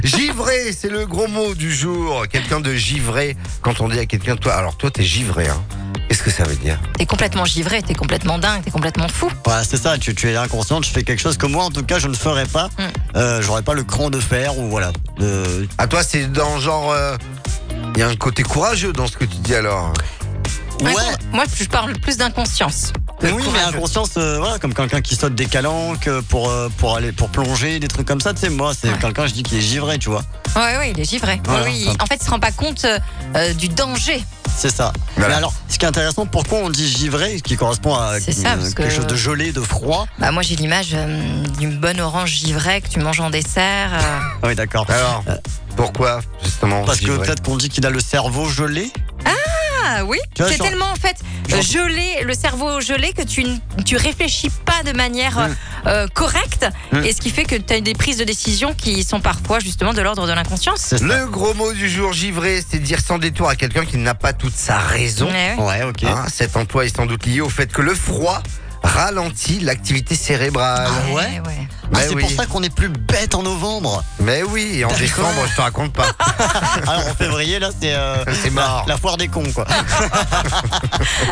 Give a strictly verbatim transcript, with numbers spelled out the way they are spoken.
Givré, c'est le gros mot du jour. Quelqu'un de givré. Quand on dit à quelqu'un, toi, alors toi, t'es givré, hein. Qu'est-ce que ça veut dire? T'es complètement givré, t'es complètement dingue, t'es complètement fou. Ouais, c'est ça, tu, tu es inconscient, tu fais quelque chose que moi, en tout cas, je ne ferais pas. Mm. Euh, J'aurais pas le cran de fer ou voilà. De... À toi, c'est dans genre. Il y a un côté courageux dans ce que tu dis alors. Ouais, Ouais, Moi, je parle plus d'inconscience. que oui, mais courageux. inconscience, euh, voilà, comme quelqu'un qui saute des calanques euh, pour, euh, pour aller pour plonger, des trucs comme ça, tu sais, moi, c'est Ouais. quelqu'un, je dis, qui est givré, tu vois. Ouais, ouais, il est givré. Voilà. Oui, oui. En fait, il se rend pas compte euh, du danger. C'est ça. Voilà. Mais alors, ce qui est intéressant, pourquoi on dit givré, ce qui correspond à C'est ça, euh, parce quelque que- chose de gelé, de froid. Bah, moi, j'ai l'image euh, d'une bonne orange givrée que tu manges en dessert. euh. Ah oui, d'accord. Alors, pourquoi, justement? Parce que givré peut-être qu'on dit qu'il a le cerveau gelé. Ah oui, Tu vois, c'est genre- tellement en fait genre- euh, gelé, le cerveau gelé que tu ne tu réfléchis pas de manière Mm. euh, correcte Mm. et ce qui fait que tu as des prises de décision qui sont parfois justement de l'ordre de l'inconscience. C'est ça. Le gros mot du jour, givré, c'est dire sans détour à quelqu'un qui n'a pas toute sa raison. Ouais, ouais. Ouais, ok. Hein, cet emploi est sans doute lié au fait que le froid ralentit l'activité cérébrale. Ah ouais ouais. Ah, Mais c'est oui. pour ça qu'on est plus bête en novembre. Mais oui, et en D'accord. décembre, je te raconte pas. Alors en février, là, c'est euh, C'est mort. la foire des cons, quoi.